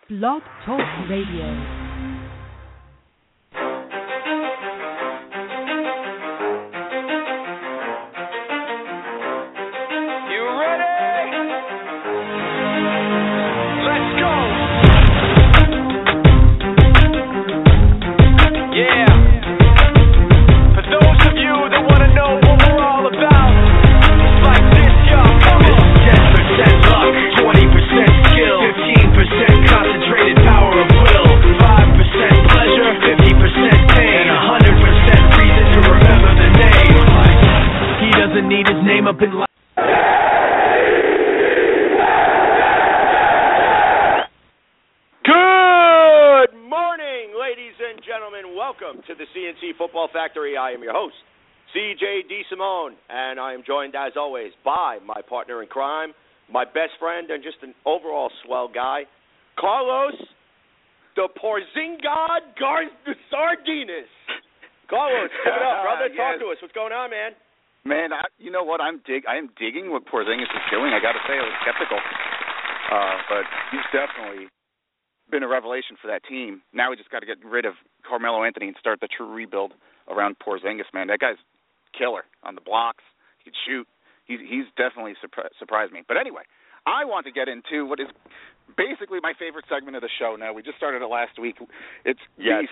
Blog Talk Radio. I am your host, CJ DeSimone, and I am joined, as always, by my partner in crime, my best friend, and just an overall swell guy, Carlos, the Porzingis Sardinas. Carlos, give it up, brother. Yes. Talk to us. What's going on, man? Man, you know what? I am digging what Porzingis is doing. I got to say, I was skeptical, but he's definitely been a revelation for that team. Now we just got to get rid of Carmelo Anthony and start the true rebuild around Porzingis, man. That guy's killer on the blocks. He can shoot. He's definitely surprised me. But anyway, I want to get into what is basically my favorite segment of the show now. We just started it last week. It's the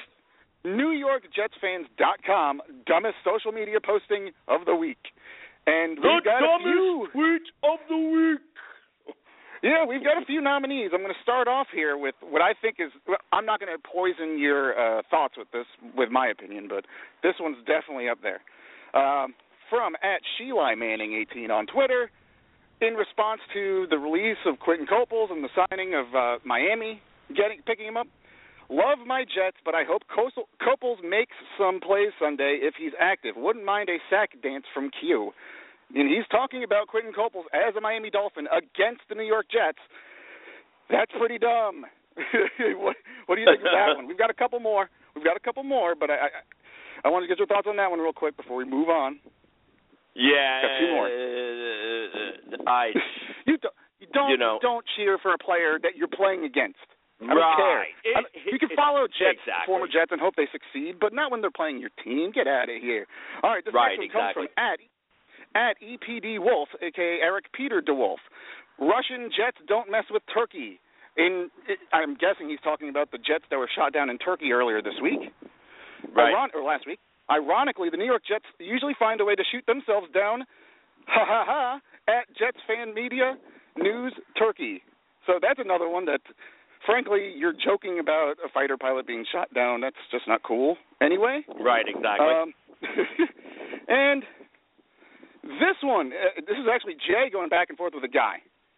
NewYorkJetsFans.com dumbest social media posting of the week. And we've got a few tweet of the week. Yeah, we've got a few nominees. I'm going to start off here with what I think is – I'm not going to poison your thoughts with this, with my opinion, but this one's definitely up there. From @SheLiManning18 on Twitter, in response to the release of Quentin Coples and the signing of Miami picking him up, love my Jets, but I hope Coples makes some plays Sunday if he's active. Wouldn't mind a sack dance from Q. And he's talking about Quentin Coples as a Miami Dolphin against the New York Jets. That's pretty dumb. What do you think of that one? We've got a couple more, but I want to get your thoughts on that one real quick before we move on. Yeah. Got two more. Don't cheer for a player that you're playing against. I don't care. You can follow Jets, former Jets, and hope they succeed, but not when they're playing your team. Get out of here. All right, this next one comes from @EPD Wolf, a.k.a. Eric Peter DeWolf. Russian jets don't mess with Turkey. I'm guessing he's talking about the jets that were shot down in Turkey earlier this week. Right. Or last week. Ironically, the New York Jets usually find a way to shoot themselves down, at Jets Fan Media News Turkey. So that's another one that, frankly, you're joking about a fighter pilot being shot down. That's just not cool anyway. Right, exactly. And this one, this is actually Jay going back and forth with a guy,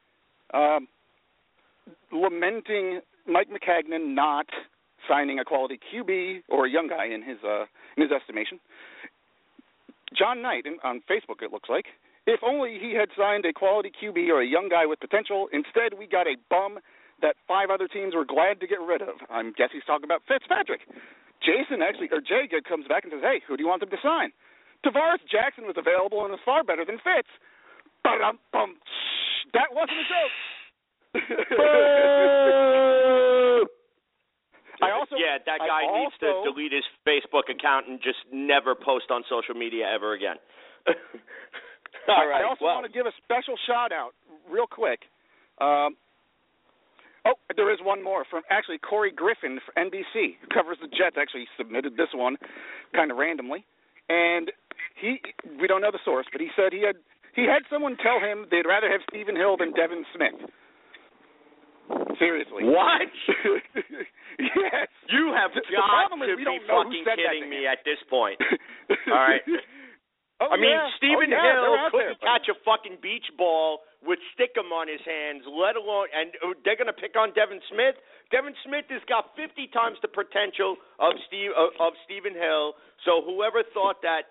lamenting Mike Maccagnan not signing a quality QB or a young guy in his estimation. John Knight on Facebook, it looks like. If only he had signed a quality QB or a young guy with potential. Instead, we got a bum that 5 other teams were glad to get rid of. I guess he's talking about Fitzpatrick. Jay comes back and says, hey, who do you want them to sign? Tavares Jackson was available and was far better than Fitz. That wasn't a joke. That guy needs to delete his Facebook account and just never post on social media ever again. All right. I also want to give a special shout-out real quick. There is one more from actually Corey Griffin for NBC, who covers the Jets. Actually submitted this one kind of randomly. And we don't know the source, but he said he had someone tell him they'd rather have Stephen Hill than Devin Smith. Seriously. What? Yes. You have got to be fucking kidding me at this point. All right. Stephen Hill couldn't catch a fucking beach ball with stickum on his hands, let alone, and they're going to pick on Devin Smith. Devin Smith has got 50 times the potential of Stephen Hill. So whoever thought that,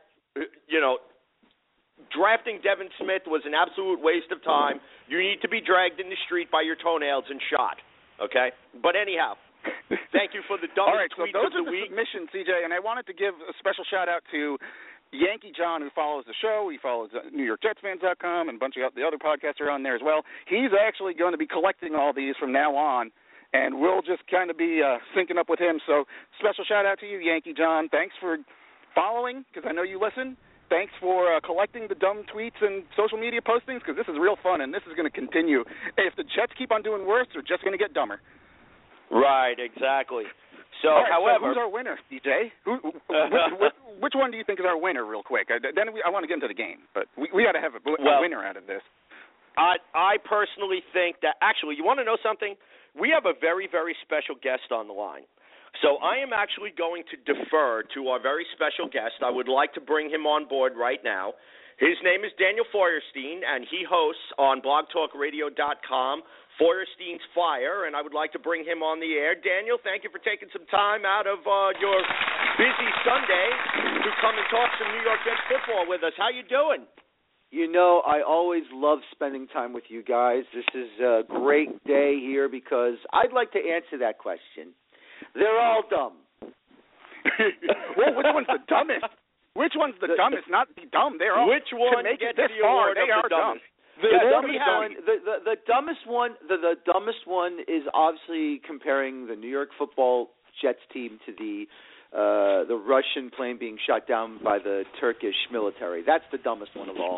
drafting Devin Smith was an absolute waste of time, you need to be dragged in the street by your toenails and shot. Okay? But anyhow, thank you for the dumbest tweets of the week. All right, so those are the submissions, CJ, and I wanted to give a special shout-out to Yankee John, who follows the show. He follows NewYorkJetsFans.com, and a bunch of the other podcasts are on there as well. He's actually going to be collecting all these from now on and we'll just kind of be syncing up with him. So special shout-out to you, Yankee John. Thanks for following, because I know you listen. Thanks for collecting the dumb tweets and social media postings, because this is real fun, and this is going to continue. If the Jets keep on doing worse, they're just going to get dumber. Right, exactly. So, right, however, so who's our winner, DJ? Which one do you think is our winner, real quick? Then I want to get into the game, but we got to have a winner out of this. I personally think that, actually, you want to know something? We have a very, very special guest on the line. So I am actually going to defer to our very special guest. I would like to bring him on board right now. His name is Daniel Feuerstein, and he hosts on blogtalkradio.com Feuerstein's Fire, and I would like to bring him on the air. Daniel, thank you for taking some time out of your busy Sunday to come and talk some New York Jets football with us. How you doing? You know, I always love spending time with you guys. This is a great day here because I'd like to answer that question. They're all dumb. Well, which one's the dumbest? Which one's the dumbest? Not the dumb. They're all. Which one gets the award they of are the dumbest? The dumbest one is obviously comparing the New York Football Jets team to the Russian plane being shot down by the Turkish military. That's the dumbest one of all.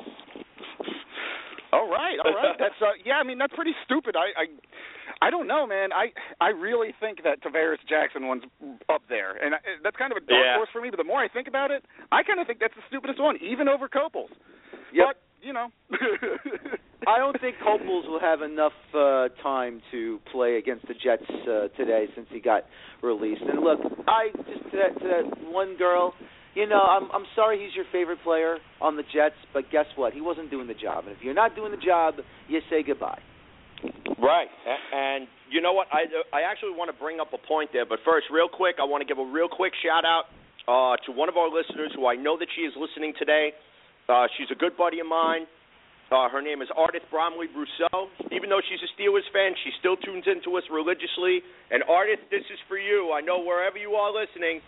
All right. That's I mean, that's pretty stupid. I don't know, man. I really think that Tavares Jackson one's up there, and that's kind of a dark horse for me. But the more I think about it, I kind of think that's the stupidest one, even over Copels. Yep. But you know, I don't think Copels will have enough time to play against the Jets today since he got released. And look, to that one girl. You know, I'm sorry he's your favorite player on the Jets, but guess what? He wasn't doing the job. And if you're not doing the job, you say goodbye. Right. And you know what? I actually want to bring up a point there. But first, real quick, I want to give a real quick shout-out to one of our listeners who I know that she is listening today. She's a good buddy of mine. Her name is Ardith Bromley Brousseau. Even though she's a Steelers fan, she still tunes into us religiously. And Ardith, this is for you. I know wherever you are listening.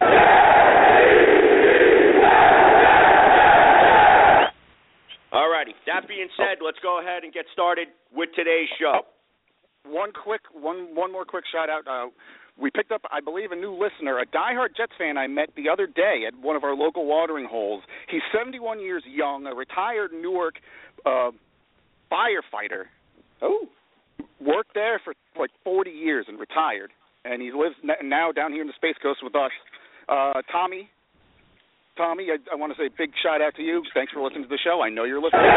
All righty. That being said, let's go ahead and get started with today's show. One more quick shout out. We picked up, I believe, a new listener, a diehard Jets fan I met the other day at one of our local watering holes. He's 71 years young, a retired Newark firefighter. Oh. Worked there for like 40 years and retired. And he lives now down here in the Space Coast with us. Tommy, I want to say a big shout out to you. Thanks for listening to the show. I know you're listening.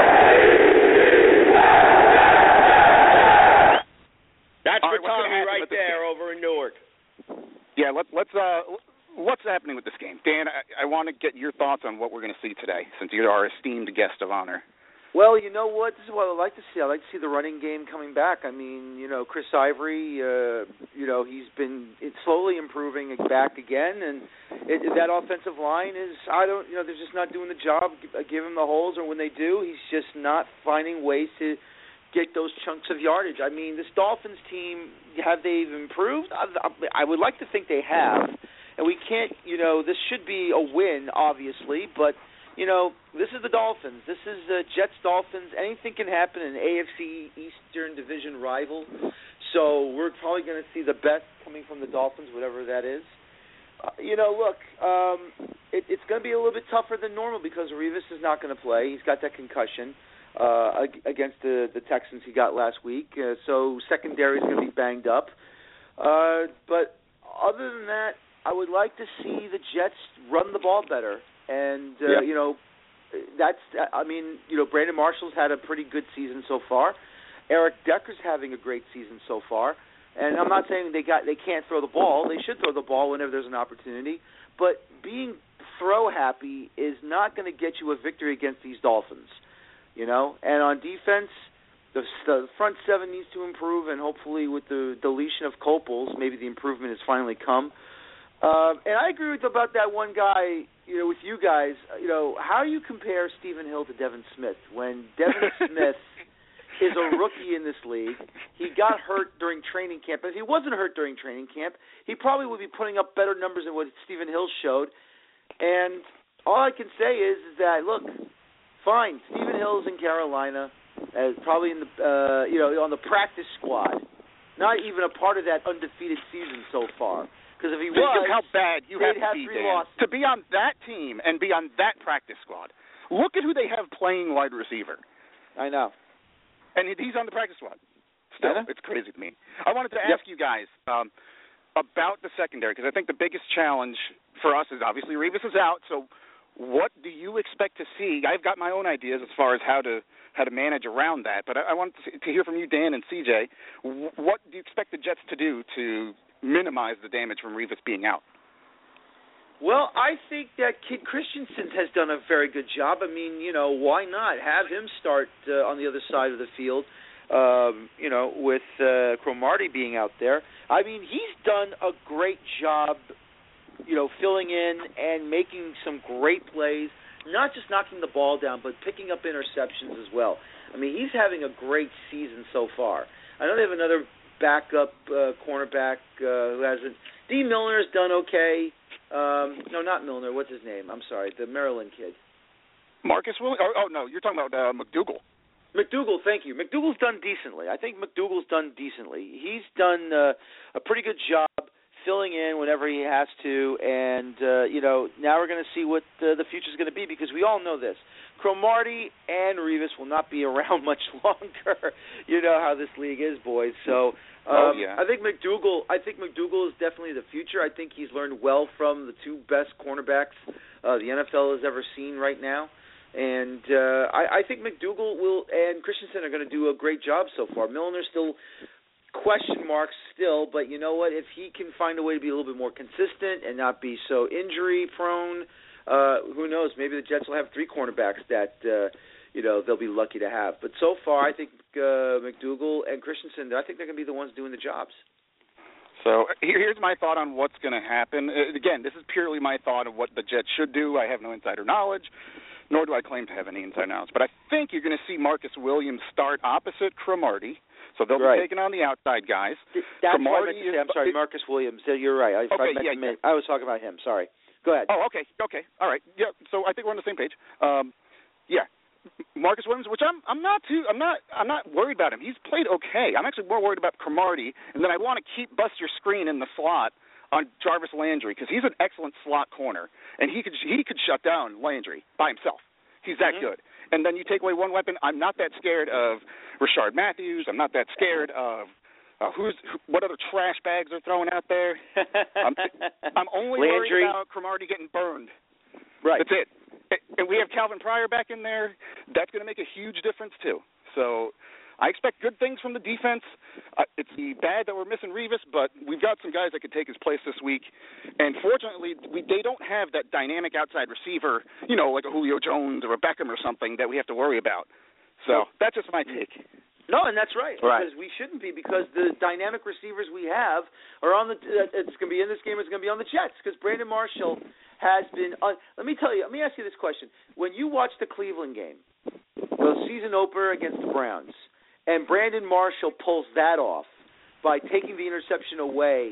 That's for Tommy right there over in Newark. Yeah, let's what's happening with this game? Dan, I want to get your thoughts on what we're going to see today, since you're our esteemed guest of honor. Well, you know what? This is what I like to see. I like to see the running game coming back. I mean, you know, Chris Ivory, he's been slowly improving back again, and that offensive line is, they're just not doing the job. Give him the holes, or when they do, he's just not finding ways to get those chunks of yardage. I mean, this Dolphins team, have they improved? I would like to think they have, and we can't, this should be a win, obviously, but this is the Dolphins. This is the Jets-Dolphins. Anything can happen in an AFC Eastern Division rival. So we're probably going to see the best coming from the Dolphins, whatever that is. It's going to be a little bit tougher than normal because Revis is not going to play. He's got that concussion against the Texans he got last week. So secondary is going to be banged up. But other than that, I would like to see the Jets run the ball better. And, Brandon Marshall's had a pretty good season so far. Eric Decker's having a great season so far. And I'm not saying they can't throw the ball. They should throw the ball whenever there's an opportunity. But being throw-happy is not going to get you a victory against these Dolphins, And on defense, the front seven needs to improve, and hopefully with the deletion of Copels, maybe the improvement has finally come. And I agree about that one guy, with you guys. How do you compare Stephen Hill to Devin Smith when Devin Smith is a rookie in this league? He got hurt during training camp. If he wasn't hurt during training camp, he probably would be putting up better numbers than what Stephen Hill showed. And all I can say is that, look, fine, Stephen Hill's in Carolina, probably in the on the practice squad. not even a part of that undefeated season so far. Because if he Think was, of how bad you have to be, three Dan, losses. to be on that team and be on that practice squad. Look at who they have playing wide receiver. I know. And he's on the practice squad. Still, it's crazy to me. I wanted to ask you guys about the secondary, because I think the biggest challenge for us is obviously Revis is out, so what do you expect to see? I've got my own ideas as far as how to manage around that, but I want to hear from you, Dan and CJ. What do you expect the Jets to do to minimize the damage from Revis being out? Well, I think that Kid Christensen has done a very good job. I mean, why not have him start on the other side of the field, with Cromartie being out there. I mean, he's done a great job, filling in and making some great plays, not just knocking the ball down, but picking up interceptions as well. I mean, he's having a great season so far. I know they have another backup cornerback who hasn't. D. Milner's done okay. No, not Milner. What's his name? I'm sorry, the Maryland kid. Marcus Williams? Oh, no, you're talking about McDougal. McDougal, thank you. McDougal's done decently. I think McDougal's done decently. He's done a pretty good job filling in whenever he has to, and, now we're going to see what the future's going to be, because we all know this. Cromartie and Revis will not be around much longer. You know how this league is, boys. So I think McDougal is definitely the future. I think he's learned well from the two best cornerbacks the NFL has ever seen right now. And I think McDougal and Christensen are going to do a great job so far. Milner's still question marks still, but you know what? If he can find a way to be a little bit more consistent and not be so injury prone, who knows? Maybe the Jets will have three cornerbacks that they'll be lucky to have. But so far, I think McDougal and Christensen, I think they're going to be the ones doing the jobs. So here's my thought on what's going to happen. Again, this is purely my thought of what the Jets should do. I have no insider knowledge, nor do I claim to have any insider knowledge. But I think you're going to see Marcus Williams start opposite Cromartie. So they'll be taking on the outside guys. That's what I meant to say. I'm sorry, Marcus Williams. You're right. I was talking about him. Sorry. Go ahead. Oh, okay. All right. Yeah. So I think we're on the same page. Marcus Williams, which I'm not worried about him. He's played okay. I'm actually more worried about Cromartie, and then I want to keep Buster Screen in the slot on Jarvis Landry, because he's an excellent slot corner, and he could shut down Landry by himself. He's that good. And then you take away one weapon. I'm not that scared of Rashard Matthews. I'm not that scared of what other trash bags are throwing out there. I'm only Landry. worried about Cromartie getting burned. Right. That's it. And we have Calvin Pryor back in there. That's going to make a huge difference too. So I expect good things from the defense. It's bad that we're missing Revis, but we've got some guys that could take his place this week. And fortunately, they don't have that dynamic outside receiver, like a Julio Jones or a Beckham or something that we have to worry about. So that's just my take. No, and that's right. Because we shouldn't be, because the dynamic receivers we have are on it's going to be in this game, it's going to be on the Jets, because Brandon Marshall has been let me ask you this question. When you watch the Cleveland game, the season opener against the Browns, and Brandon Marshall pulls that off by taking the interception away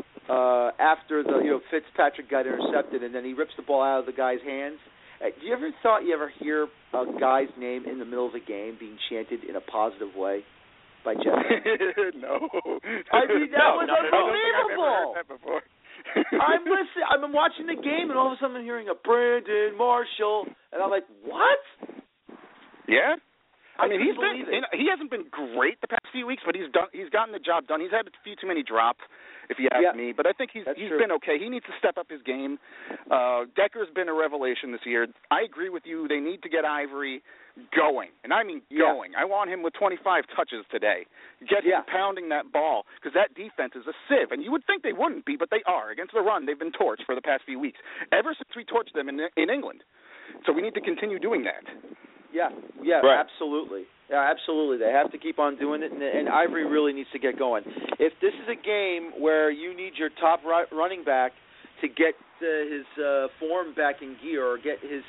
after the Fitzpatrick got intercepted, and then he rips the ball out of the guy's hands. Do you ever hear a guy's name in the middle of a game being chanted in a positive way by Jeff? No. I mean, that was unbelievable. I've never heard that before. I'm listening. I'm watching the game, and all of a sudden I'm hearing a Brandon Marshall, and I'm like, what? Yeah. I mean, he hasn't been great the past few weeks, but he's gotten the job done. He's had a few too many drops, if you ask me, but I think he's been okay. He needs to step up his game. Decker's been a revelation this year. I agree with you. They need to get Ivory going, and I mean going. I want him with 25 touches today. Get him pounding that ball, because that defense is a sieve, and you would think they wouldn't be, but they are. Against the run, they've been torched for the past few weeks, ever since we torched them in England. So we need to continue doing that. Yeah, right. Absolutely. Yeah, absolutely. They have to keep on doing it, and Ivory really needs to get going. If this is a game where you need your top running back to get his form back in gear, or get his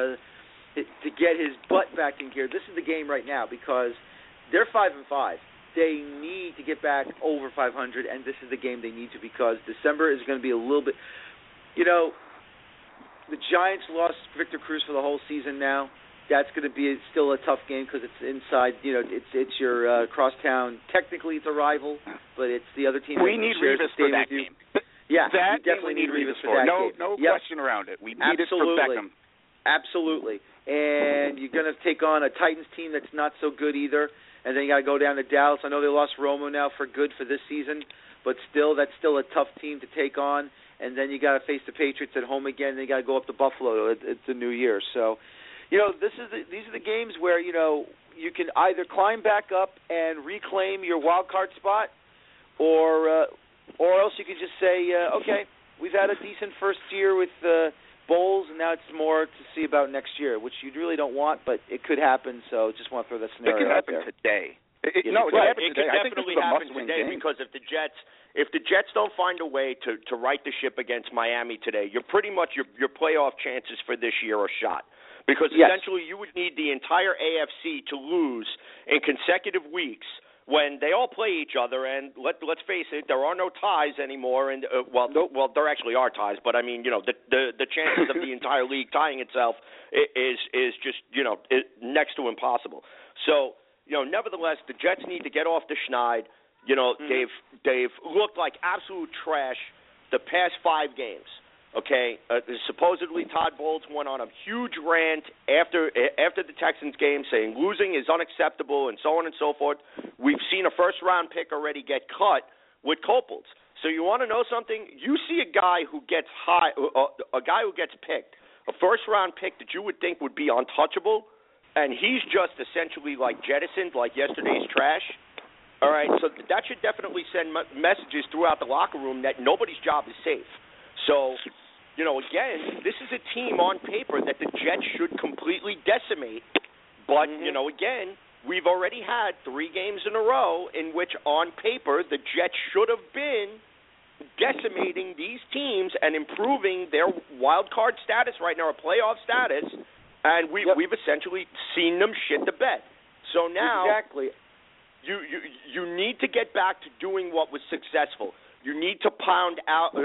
butt back in gear, this is the game right now, because they're 5-5. They need to get back over 500, and this is the game they need to, because December is going to be a little bit. The Giants lost Victor Cruz for the whole season now. that's going to be still a tough game because it's inside. It's your crosstown. Technically, it's a rival, but it's the other team. We need Revis for that game. Yeah, that we definitely need Revis for that game. No question around it. We need it for Beckham. Absolutely. And you're going to take on a Titans team that's not so good either. And then you got to go down to Dallas. I know they lost Romo now for good for this season, but still, that's still a tough team to take on. And then you got to face the Patriots at home again. And then you got to go up to Buffalo. It's the New Year. So, these are the games where you can either climb back up and reclaim your wild card spot, or else you could just say, okay, we've had a decent first year with Bowles, and now it's more to see about next year, which you really don't want, but it could happen. So just want to throw that scenario out there. It could happen today. It could definitely happen today because if the Jets don't find a way to right the ship against Miami today, you're pretty much your playoff chances for this year are shot. Because essentially you would need the entire AFC to lose in consecutive weeks when they all play each other, and let's face it, there are no ties anymore. And well, there actually are ties, but I mean, the chances of the entire league tying itself is just next to impossible. So nevertheless, the Jets need to get off the schneid. They've looked like absolute trash the past 5 games. Okay, supposedly Todd Bowles went on a huge rant after the Texans game saying losing is unacceptable and so on and so forth. We've seen a first-round pick already get cut with Copels. So you want to know something? You see a guy who gets picked, a first-round pick that you would think would be untouchable, and he's just essentially like jettisoned like yesterday's trash. All right, so that should definitely send messages throughout the locker room that nobody's job is safe. So, again, this is a team on paper that the Jets should completely decimate. But, again, we've already had 3 games in a row in which, on paper, the Jets should have been decimating these teams and improving their wild card status right now, or playoff status, and we've essentially seen them shit the bed. So now you need to get back to doing what was successful. You need to pound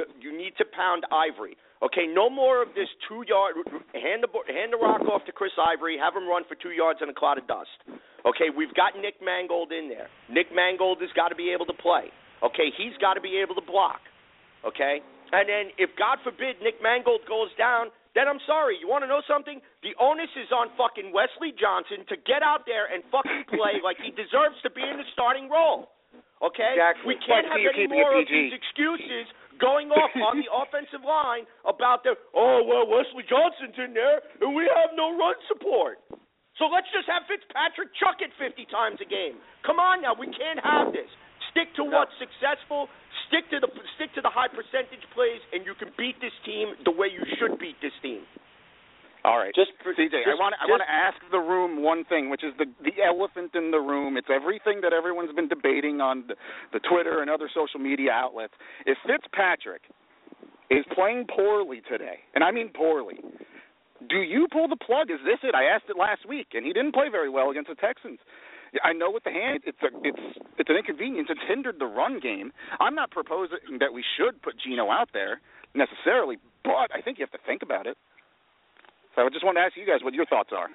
Ivory. Okay, no more of this 2-yard hand the rock off to Chris Ivory, have him run for 2 yards in a cloud of dust. Okay, we've got Nick Mangold in there. Nick Mangold has got to be able to play. Okay, he's got to be able to block. Okay, and then if God forbid Nick Mangold goes down, then I'm sorry. You want to know something? The onus is on fucking Wesley Johnson to get out there and fucking play like he deserves to be in the starting role. Okay? Exactly. We can't have any more of these excuses going off on the offensive line about Wesley Johnson's in there and we have no run support. So let's just have Fitzpatrick chuck it 50 times a game. Come on now, we can't have this. Stick to what's successful. Stick to the high percentage plays, and you can beat this team the way you should beat this team. All right, CJ, I want to ask the room one thing, which is the elephant in the room. It's everything that everyone's been debating on the Twitter and other social media outlets. If Fitzpatrick is playing poorly today, and I mean poorly, do you pull the plug? Is this it? I asked it last week, and he didn't play very well against the Texans. I know with the hand, it's an inconvenience. It's hindered the run game. I'm not proposing that we should put Geno out there necessarily, but I think you have to think about it. So I just want to ask you guys what your thoughts are.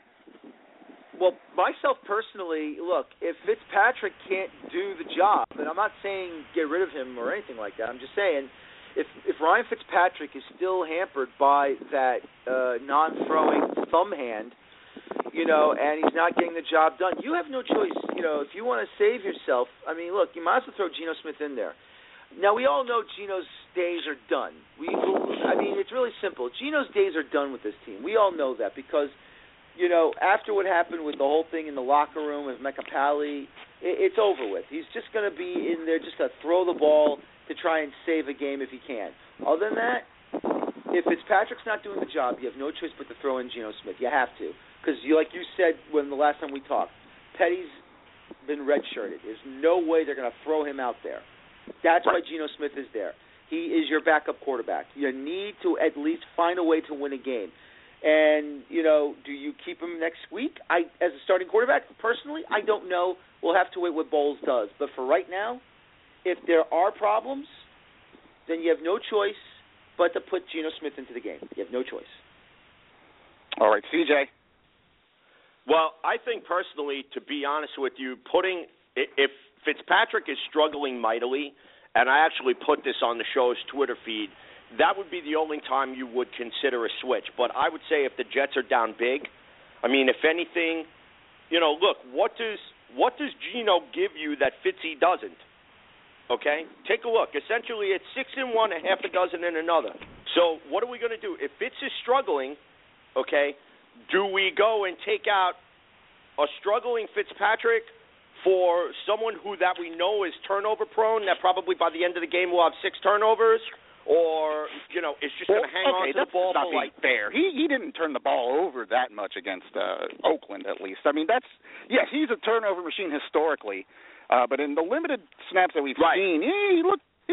Well, myself personally, look, if Fitzpatrick can't do the job, and I'm not saying get rid of him or anything like that. I'm just saying if Ryan Fitzpatrick is still hampered by that non-throwing thumb hand, and he's not getting the job done, you have no choice. If you want to save yourself, I mean, look, you might as well throw Geno Smith in there. Now, we all know Geno's days are done. It's really simple. Geno's days are done with this team. We all know that because, after what happened with the whole thing in the locker room with Mekapali, it's over with. He's just going to be in there just to throw the ball to try and save a game if he can. Other than that, if Fitzpatrick's not doing the job, you have no choice but to throw in Geno Smith. You have to. Because, like you said when the last time we talked, Petty's been redshirted. There's no way they're going to throw him out there. That's why Geno Smith is there. He is your backup quarterback. You need to at least find a way to win a game. And, do you keep him next week? As a starting quarterback, personally, I don't know. We'll have to wait what Bowles does. But for right now, if there are problems, then you have no choice but to put Geno Smith into the game. You have no choice. All right, CJ. Well, I think personally, to be honest with you, if Fitzpatrick is struggling mightily, and I actually put this on the show's Twitter feed, that would be the only time you would consider a switch. But I would say if the Jets are down big, I mean, if anything, look, what does Geno give you that Fitzy doesn't? Okay? Take a look. Essentially, it's 6 in one, a half a dozen in another. So what are we going to do? If Fitz is struggling, okay, do we go and take out a struggling Fitzpatrick for someone that we know is turnover prone, that probably by the end of the game will have 6 turnovers? Or, is just going to hang on to the ball for like fair. He didn't turn the ball over that much against Oakland, at least. I mean, he's a turnover machine historically, but in the limited snaps that we've seen, he looked. He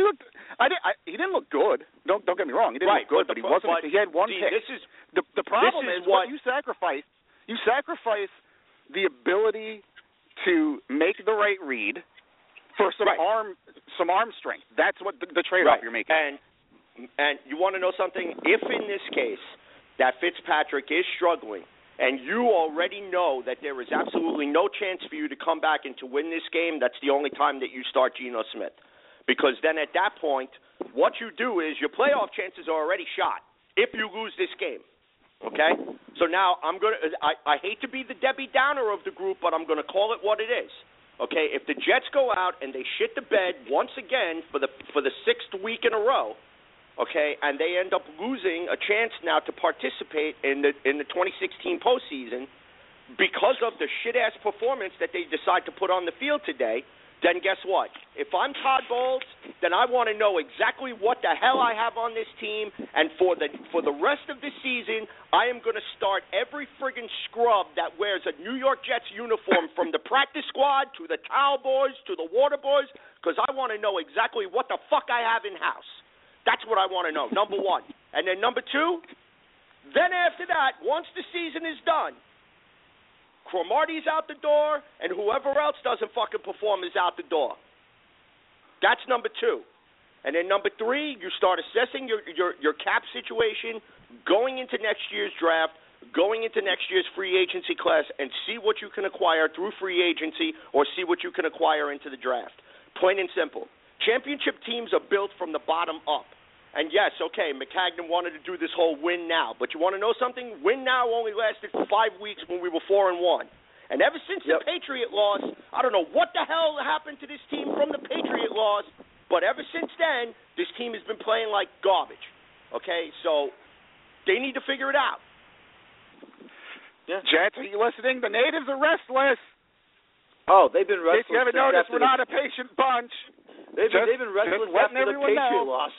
didn't look good. Don't get me wrong. He didn't look good, but he wasn't. He had one pick. The problem is what you sacrifice. You sacrifice the ability to make the right read for some arm strength. That's what the trade-off you're making. And you want to know something? If in this case that Fitzpatrick is struggling and you already know that there is absolutely no chance for you to come back and to win this game, that's the only time that you start Geno Smith. Because then at that point, what you do is your playoff chances are already shot if you lose this game. Okay? So now I hate to be the Debbie Downer of the group, but I'm going to call it what it is. Okay? If the Jets go out and they shit the bed once again for the 6th week in a row, okay, and they end up losing a chance now to participate in the 2016 postseason because of the shit-ass performance that they decide to put on the field today, then guess what? If I'm Todd Bowles, then I want to know exactly what the hell I have on this team, and for the rest of the season, I am going to start every friggin' scrub that wears a New York Jets uniform from the practice squad to the towel boys to the water boys, because I want to know exactly what the fuck I have in-house. That's what I want to know, number one. And then number two, then after that, once the season is done, Cromartie's out the door, and whoever else doesn't fucking perform is out the door. That's number two. And then number three, you start assessing your cap situation, going into next year's draft, going into next year's free agency class, and see what you can acquire through free agency or see what you can acquire into the draft. Plain and simple. Championship teams are built from the bottom up. And yes, okay, Maccagnan wanted to do this whole win now. But you want to know something? Win now only lasted for 5 weeks when we were 4-1. And ever since the Patriot loss, I don't know what the hell happened to this team from the Patriot loss, but ever since then, this team has been playing like garbage. Okay, so they need to figure it out. Yeah. Jets, are you listening? The natives are restless. Oh, they've been restless. If you haven't noticed, we're not a patient bunch. They've been restless after the Patriot loss.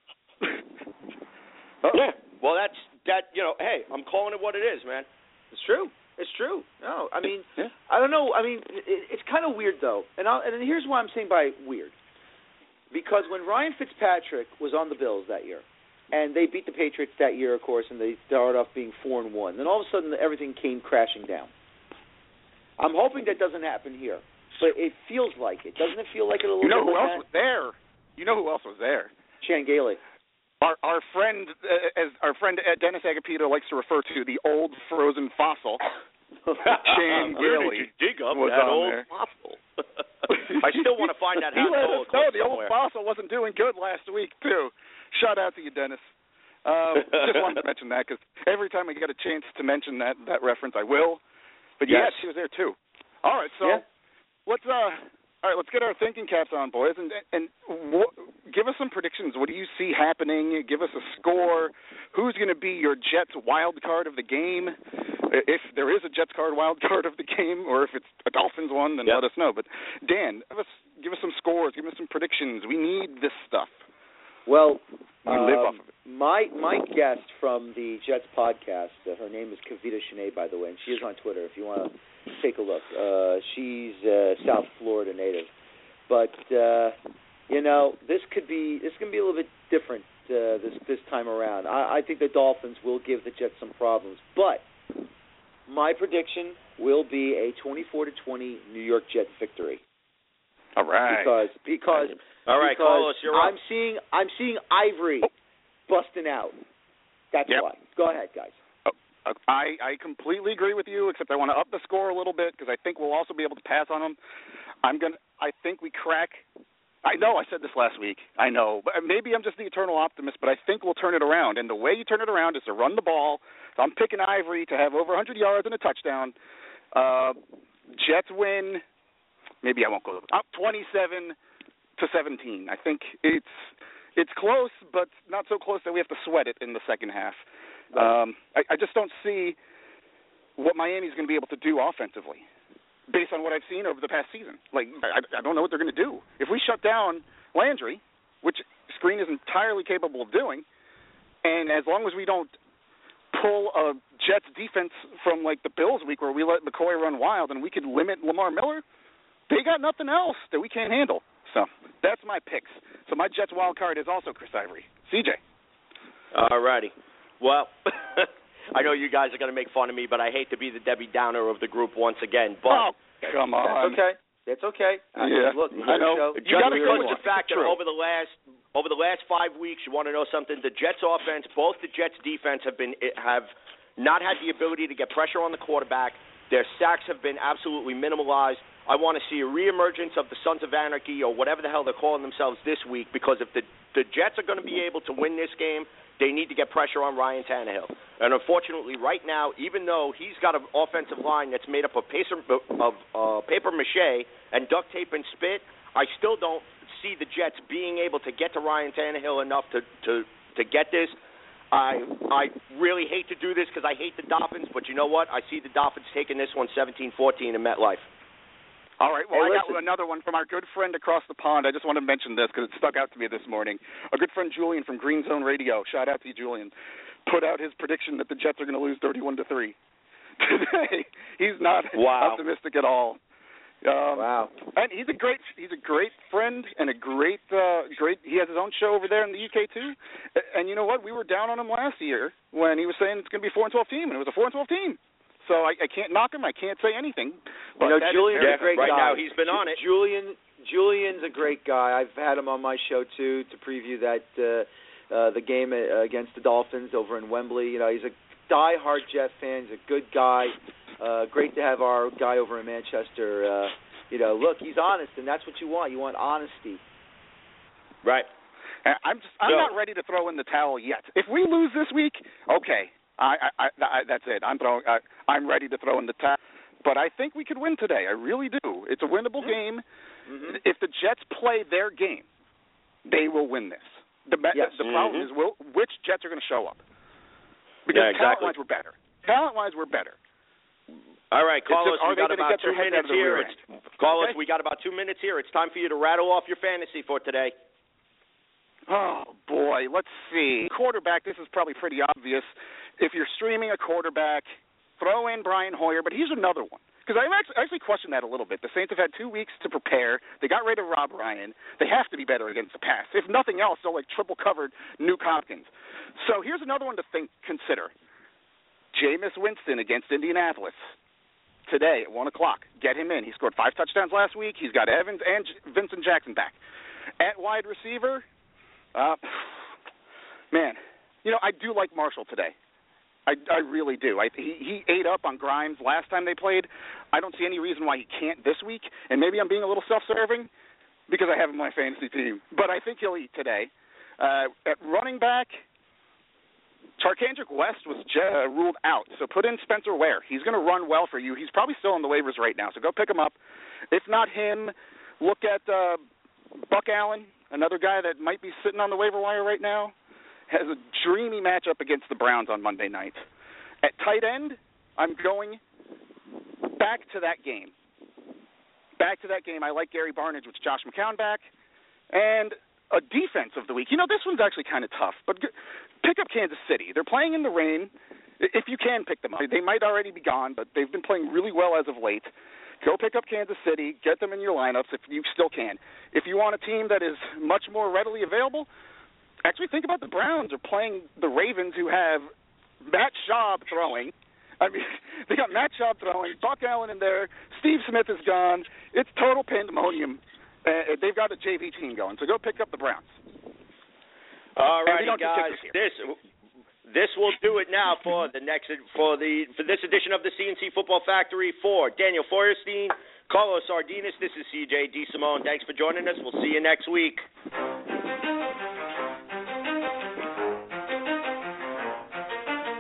Yeah. Well, that's that. Hey, I'm calling it what it is, man. It's true. It's true. No, I mean, I don't know. I mean, it's kind of weird though, and here's why I'm saying by weird. Because when Ryan Fitzpatrick was on the Bills that year, and they beat the Patriots that year, of course, and they started off being 4-1, then all of a sudden everything came crashing down. I'm hoping that doesn't happen here. But it feels like it. Doesn't it feel like it a little bit? You know who else was there? You know who else was there? Chan Gailey. Our friend, as our friend Dennis Agapito likes to refer to, the old frozen fossil. Chan Gailey. Where did you dig up that old there. fossil? I still want to find out how to know the old fossil wasn't doing good last week too. Shout out to you, Dennis. Just wanted to mention that because every time I get a chance to mention that reference, I will. But yes, she was there too. All right, so let's get our thinking caps on, boys, and give us some predictions. What do you see happening? Give us a score. Who's going to be your Jets wild card of the game? If there is a Jets wild card of the game, or if it's a Dolphins one, then let us know. But Dan, give us some scores. Give us some predictions. We need this stuff. Well, we live off of it. My guest from the Jets podcast, her name is Kavita Shanae, by the way, and she is on Twitter if you want to take a look. She's South Florida native. But, this could be a little bit different this time around. I think the Dolphins will give the Jets some problems. But my prediction will be a 24-20 New York Jets victory. All right. Because all right, Carlos, you're up. I'm seeing Ivory busting out. That's why. Go ahead, guys. I completely agree with you, except I want to up the score a little bit because I think we'll also be able to pass on them. I think we crack. I know I said this last week. I know. But maybe I'm just the eternal optimist, but I think we'll turn it around. And the way you turn it around is to run the ball. So I'm picking Ivory to have over 100 yards and a touchdown. Jets win. Maybe I won't go up 27-17. I think it's close, but not so close that we have to sweat it in the second half. I just don't see what Miami's going to be able to do offensively based on what I've seen over the past season. Like, I don't know what they're going to do. If we shut down Landry, which Screen is entirely capable of doing, and as long as we don't pull a Jets defense from, like, the Bills week where we let McCoy run wild and we could limit Lamar Miller, they got nothing else that we can't handle. So that's my picks. So my Jets wild card is also Chris Ivory. CJ. All righty. Well, I know you guys are going to make fun of me, but I hate to be the Debbie Downer of the group once again. But come on. That's okay. It's okay. Yeah. Look, I know. You got to go with the fact that over the last 5 weeks, you want to know something? The Jets offense, both the Jets defense have not had the ability to get pressure on the quarterback. Their sacks have been absolutely minimalized. I want to see a reemergence of the Sons of Anarchy or whatever the hell they're calling themselves this week, because if the Jets are going to be able to win this game, they need to get pressure on Ryan Tannehill. And unfortunately, right now, even though he's got an offensive line that's made up of paper mache and duct tape and spit, I still don't see the Jets being able to get to Ryan Tannehill enough to get this. I really hate to do this because I hate the Dolphins, but you know what? I see the Dolphins taking this one 17-14 in MetLife. All right, well, I got another one from our good friend across the pond. I just want to mention this because it stuck out to me this morning. Our good friend Julian from Green Zone Radio, shout out to you, Julian, put out his prediction that the Jets are going to lose 31-3 today. He's not optimistic at all. Wow. And he's a great friend and a great. He has his own show over there in the UK too. And you know what? We were down on him last year when he was saying it's going to be a 4-12 team, and it was a 4-12 team. So I can't knock him. I can't say anything. But Julian's a great guy. Right now he's been on it. Julian's a great guy. I've had him on my show too to preview that the game against the Dolphins over in Wembley. You know, he's a diehard Jet fan. He's a good guy. Great to have our guy over in Manchester. Look, he's honest, and that's what you want. You want honesty. Right. I'm not ready to throw in the towel yet. If we lose this week, okay. That's it. I'm ready to throw in the towel. But I think we could win today. I really do. It's a winnable game. Mm-hmm. If the Jets play their game, they will win this. The problem is which Jets are going to show up. Because talent-wise, we're better. Talent-wise, we're better. All right, Carlos, we got about 2 minutes here. Carlos, we got about 2 minutes here. It's time for you to rattle off your fantasy for today. Oh, boy. Let's see. Quarterback, this is probably pretty obvious. If you're streaming a quarterback, throw in Brian Hoyer, but here's another one. Because I actually questioned that a little bit. The Saints have had 2 weeks to prepare. They got rid of Rob Ryan. They have to be better against the pass. If nothing else, they'll triple covered Nuke Hopkins. So here's another one to consider. Jameis Winston against Indianapolis today at 1 o'clock. Get him in. He scored 5 touchdowns last week. He's got Evans and Vincent Jackson back. At wide receiver, man, I do like Marshall today. I really do. He ate up on Grimes last time they played. I don't see any reason why he can't this week. And maybe I'm being a little self-serving because I have him on my fantasy team. But I think he'll eat today. At running back, Charkandrick West was ruled out. So put in Spencer Ware. He's going to run well for you. He's probably still on the waivers right now. So go pick him up. If not him, look at Buck Allen, another guy that might be sitting on the waiver wire right now. Has a dreamy matchup against the Browns on Monday night. At tight end, I'm going back to that game. I like Gary Barnidge with Josh McCown back. And a defense of the week. This one's actually kind of tough, but pick up Kansas City. They're playing in the rain. If you can pick them up. They might already be gone, but they've been playing really well as of late. Go pick up Kansas City. Get them in your lineups if you still can. If you want a team that is much more readily available, actually think about the Browns are playing the Ravens, who have Matt Schaub throwing. I mean, they got Matt Schaub throwing, Buck Allen in there, Steve Smith is gone. It's total pandemonium. They've got a JV team going, so go pick up the Browns. All righty, guys. this will do it now for this edition of the CNC Football Factory. For Daniel Feuerstein, Carlos Sardinas, this is CJ DeSimone. Thanks for joining us. We'll see you next week.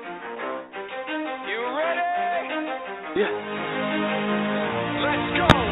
Yeah. Let's go.